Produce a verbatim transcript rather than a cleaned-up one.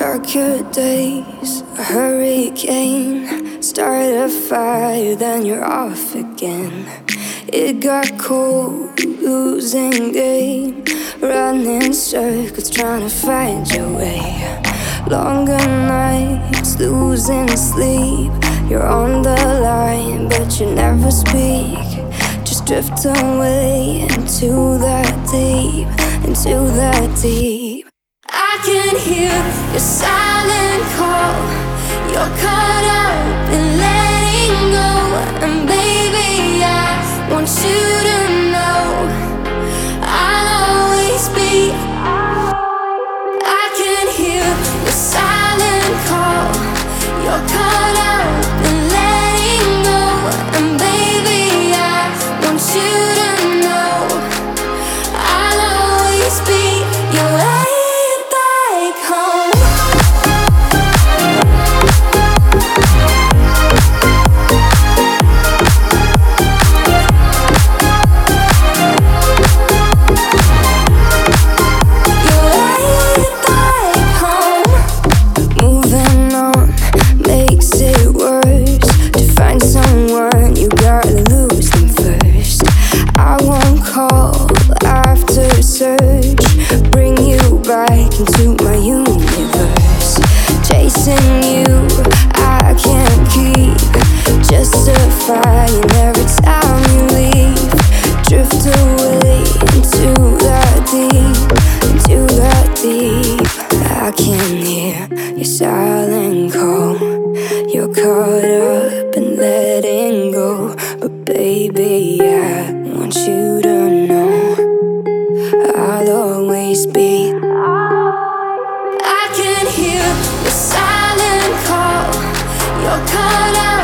Darker days, a hurricane. Start a fire, then you're off again. It got cold, losing game. Running circles, trying to find your way. Longer nights, losing sleep. You're on the line, but you never speak. Just drift away into that deep, into that deep. I can hear your silent call. You're caught up in letting go. And baby, I want you to know I'll always be. I can hear your silent call. You're caught up in letting go. And baby, I want you to know I'll always be your way. Bring you back into my universe. Chasing you, I can't keep. Justifying every time you leave. Drift away into that deep, into that deep. I can hear your silent call. You're caught up in letting go. But baby, I want you to know I'll always be. I can hear the silent call. You're caught out.